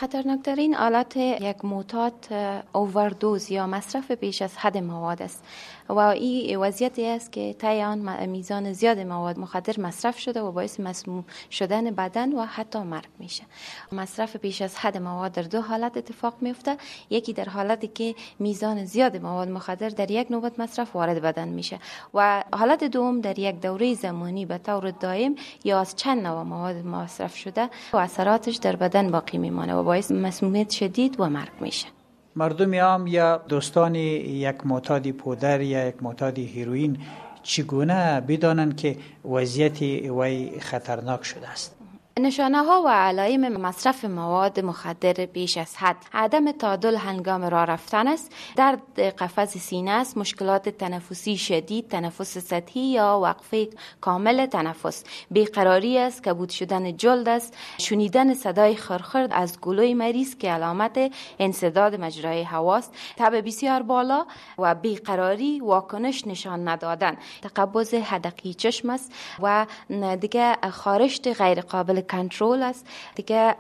خطرناکترین حالت یک معتاد اووردوز یا مصرف بیش از حد مواد است و این وضعیتی است که طی آن میزان زیاد مواد مخدر مصرف شده و باعث مسموم شدن بدن و حتی مرگ میشه. مصرف بیش از حد مواد در دو حالت اتفاق میفته. یکی در حالتی که میزان زیاد مواد مخدر در یک نوبت مصرف وارد بدن میشه و حالت دوم در یک دوره زمانی به طور دائم یا از چند نوع مواد مصرف شده و اثراتش در بدن باقی میمانه و باعث مسمومیت شدید و مرگ میشه. مردم عام یا دوستان یک معتاد پودر یا یک معتاد هیروئین چگونه بدانند که وضعیت وی خطرناک شده است؟ نشانه ها و علائم مصرف مواد مخدر بیش از حد: عدم تعادل هنگام راه رفتن است، درد قفس سینه است، مشکلات تنفسی شدید، تنفس سطحی یا وقفه کامل تنفس، بیقراری است، کبود شدن جلد است، شنیدن صدای خرخر از گلوی مریض که علامت انسداد مجرای هوا است، تب بسیار بالا و بیقراری، واکنش نشان ندادن، تقبض حدقی چشم است و دیگه خارشت غیر قابل کنترل است، دیگه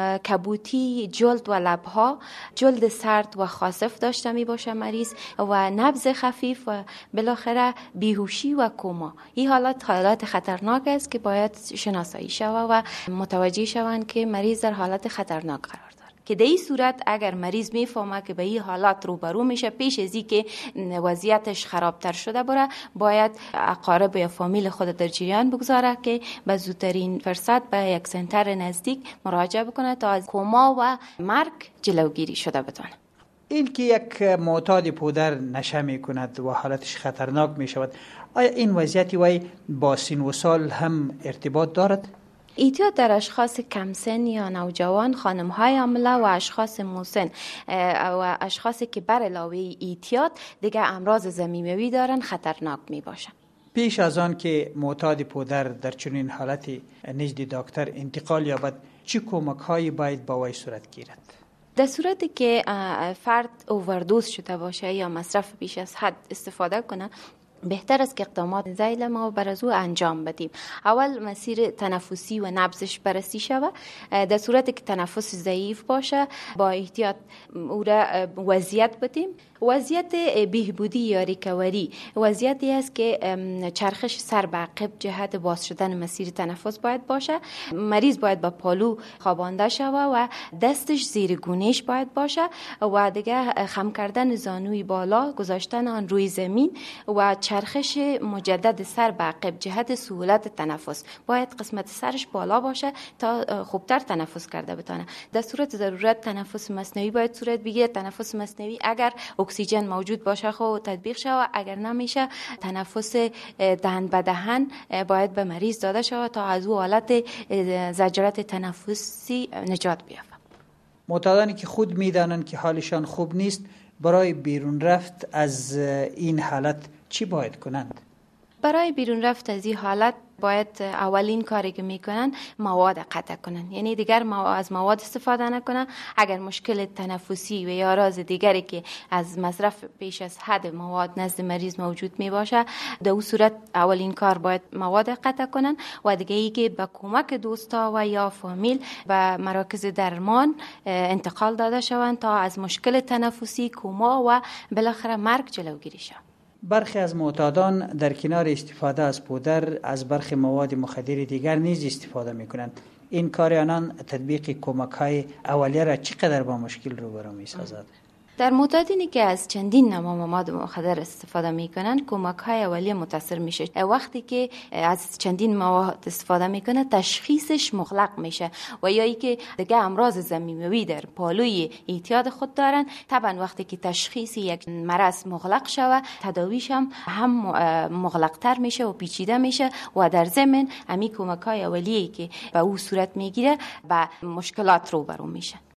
کبوتی جلد و لبها، جلد سرد و خاسف داشته می باشه مریض و نبض خفیف و بالاخره بیهوشی و کوما. این حالات خطرناک است که باید شناسایی شود و متوجه شوند که مریض در حالت خطرناک قرار دارد. که در این صورت اگر مریض میفهمه که به این حالات روبرو میشه، پیش از اینکه وضعیتش خرابتر شده بره، باید اقارب یا فامیل خود در جریان بگذاره که به زودترین فرصت به یک سنتر نزدیک مراجعه بکنه تا از کما و مرگ جلوگیری شده بتونه. این که یک معتاد پودر نشه میکند و حالتش خطرناک میشود، آیا این وضعیت وی با سن و سال هم ارتباط دارد؟ اعتیاد در اشخاص کم سن یا نوجوان، خانم‌های حامله و اشخاص مسن و اشخاصی که بر علاوه اعتیاد دیگه امراض ضمیموی دارن خطرناک می باشن. پیش از آن که معتاد پودر در چنین حالتی نزد دکتر انتقال یابد، چه کمک‌هایی باید با وی صورت گیرد؟ در صورتی که فرد اووردوز شده باشه یا مصرف بیش از حد استفاده کنه، بهتر است که اقدامات ذیل ما بر از او انجام بدیم. اول مسیر تنفسی و نبضش بررسی شود. در صورتی که تنفس ضعیف باشه با احتیاط او را وضعیت بدیم. وضعیت بهبودی یا ریکوری وضعیتی است که چرخش سر به عقب جهت باز شدن مسیر تنفس باید باشه. مریض باید با پالو خوابانده شود و دستش زیر گونهش باید باشه و دیگه خم کردن زانوی بالا، گذاشتن آن روی زمین و چرخش مجدد سر به عقب جهت سهولت تنفس. باید قسمت سرش بالا باشه تا خوبتر تنفس کرده بتونه. در صورت ضرورت تنفس مصنوعی باید صورت بگیره. تنفس مصنوعی اگر اکسیژن موجود باشه خب تطبیق شود، اگر نمیشه تنفس دهن به دهن باید به مریض داده شود تا از او حالت زجرات تنفسی نجات بیابد. معتادانی که خود میدانند که حالشان خوب نیست، برای بیرون رفت از این حالت چی باید کنند؟ برای بیرون رفت از این حالت باید اولین کاری که میکنن مواد قطع کنن، یعنی دیگر از مواد استفاده نکنن. اگر مشکل تنفسی و یا راز دیگری که از مصرف بیش از حد مواد نزد مریض موجود می باشه، در اون صورت اولین کار باید مواد قطع کنن و دیگه ای که با کمک دوستا و یا فامیل به مراکز درمان انتقال داده شوند تا از مشکل تنفسی، کما و بالاخره مرگ جلوگیری شود. برخی از معتادان در کنار استفاده از پودر از برخی مواد مخدر دیگر نیز استفاده می‌کنند. این کار آنان تطبیق کمک‌های اولیه را چقدر با مشکل روبرو می‌سازد؟ در معتادینی که از چندین نوع مواد مخدر استفاده میکنن، کمک‌های اولیه متاثر میشه. وقتی که از چندین مواد استفاده میکنه تشخیصش مغلق میشه و یا ای که دیگه امراض ضمیموی در پالوی اعتیاد خود دارن، طبعا وقتی که تشخیص یک مرض مغلق شوه تداویش هم مغلقتر میشه و پیچیده میشه و در ضمن همین کمک‌های اولیه که به او صورت میگیره با مشکلات روبرو میشه.